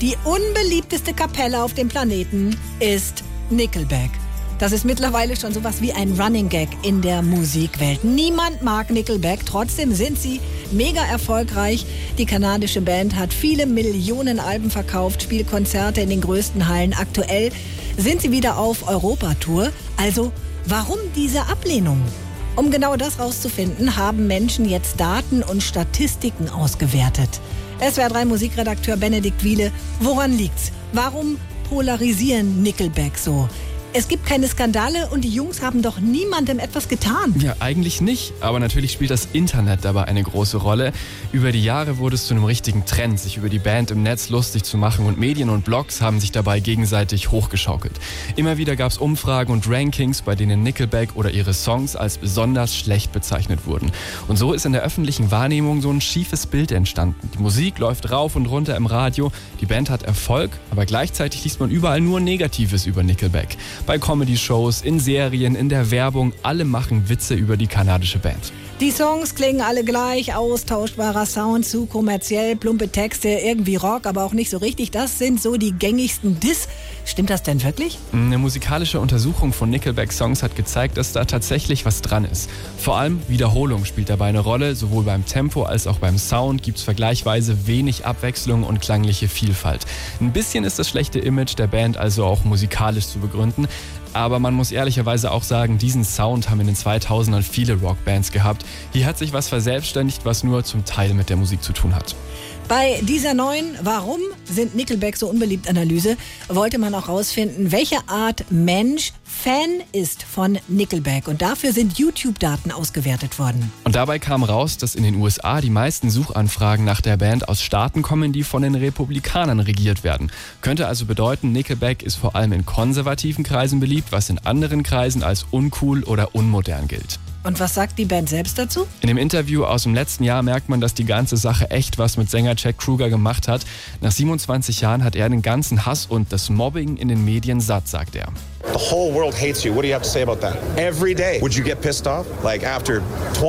Die unbeliebteste Kapelle auf dem Planeten ist Nickelback. Das ist mittlerweile schon sowas wie ein Running Gag in der Musikwelt. Niemand mag Nickelback, trotzdem sind sie mega erfolgreich. Die kanadische Band hat viele Millionen Alben verkauft, spielt Konzerte in den größten Hallen. Aktuell sind sie wieder auf Europatour. Also, warum diese Ablehnung? Um genau das rauszufinden, haben Menschen jetzt Daten und Statistiken ausgewertet. SWR3 Musikredakteur Benedikt Wiele, woran liegt's? Warum polarisieren Nickelback so? Es gibt keine Skandale und die Jungs haben doch niemandem etwas getan. Ja, eigentlich nicht. Aber natürlich spielt das Internet dabei eine große Rolle. Über die Jahre wurde es zu einem richtigen Trend, sich über die Band im Netz lustig zu machen. Und Medien und Blogs haben sich dabei gegenseitig hochgeschaukelt. Immer wieder gab es Umfragen und Rankings, bei denen Nickelback oder ihre Songs als besonders schlecht bezeichnet wurden. Und so ist in der öffentlichen Wahrnehmung so ein schiefes Bild entstanden. Die Musik läuft rauf und runter im Radio, die Band hat Erfolg, aber gleichzeitig liest man überall nur Negatives über Nickelback. Bei Comedy-Shows, in Serien, in der Werbung, alle machen Witze über die kanadische Band. Die Songs klingen alle gleich, austauschbarer Sound, zu kommerziell, plumpe Texte, irgendwie Rock, aber auch nicht so richtig. Das sind so die gängigsten Diss. Stimmt das denn wirklich? Eine musikalische Untersuchung von Nickelback-Songs hat gezeigt, dass da tatsächlich was dran ist. Vor allem Wiederholung spielt dabei eine Rolle. Sowohl beim Tempo als auch beim Sound gibt es vergleichsweise wenig Abwechslung und klangliche Vielfalt. Ein bisschen ist das schlechte Image der Band also auch musikalisch zu begründen. Aber man muss ehrlicherweise auch sagen, diesen Sound haben in den 2000ern viele Rockbands gehabt. Hier hat sich was verselbstständigt, was nur zum Teil mit der Musik zu tun hat. Bei dieser neuen Warum sind Nickelback so unbeliebt Analyse wollte man auch rausfinden, welche Art Mensch Fan ist von Nickelback. Und dafür sind YouTube-Daten ausgewertet worden. Und dabei kam raus, dass in den USA die meisten Suchanfragen nach der Band aus Staaten kommen, die von den Republikanern regiert werden. Könnte also bedeuten, Nickelback ist vor allem in konservativen Kreisen beliebt, was in anderen Kreisen als uncool oder unmodern gilt. Und was sagt die Band selbst dazu? In dem Interview aus dem letzten Jahr merkt man, dass die ganze Sache echt was mit Sänger Chad Kroeger gemacht hat. Nach 27 Jahren hat er den ganzen Hass und das Mobbing in den Medien satt, sagt er. The whole world hates you. What do you have to say about that? Every day. Would you get pissed off? Like after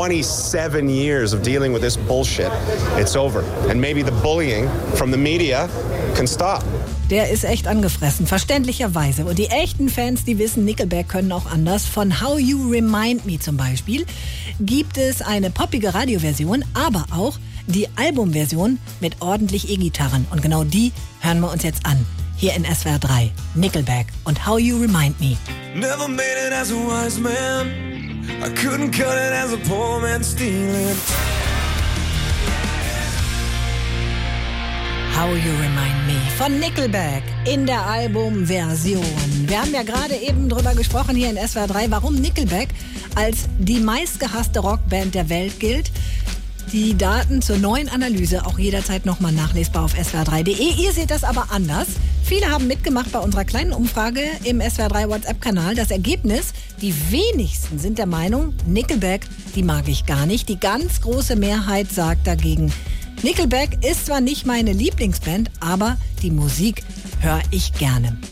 27 years of dealing with this bullshit, it's over. And maybe the bullying from the media can stop. Der ist echt angefressen, verständlicherweise. Und die echten Fans, die wissen, Nickelback können auch anders. Von How You Remind Me zum Beispiel gibt es eine poppige Radioversion, aber auch die Albumversion mit ordentlich E-Gitarren. Und genau die hören wir uns jetzt an. Hier in SWR 3, Nickelback und How You Remind Me. Never made it as a wise man. I couldn't cut it as a poor man stealing. How You Remind Me von Nickelback in der Albumversion. Wir haben ja gerade eben drüber gesprochen hier in SWR 3, warum Nickelback als die meistgehasste Rockband der Welt gilt. Die Daten zur neuen Analyse auch jederzeit nochmal nachlesbar auf swr3.de. Ihr seht das aber anders. Viele haben mitgemacht bei unserer kleinen Umfrage im SWR3 WhatsApp-Kanal. Das Ergebnis, die wenigsten sind der Meinung, Nickelback, die mag ich gar nicht. Die ganz große Mehrheit sagt dagegen, Nickelback ist zwar nicht meine Lieblingsband, aber die Musik höre ich gerne.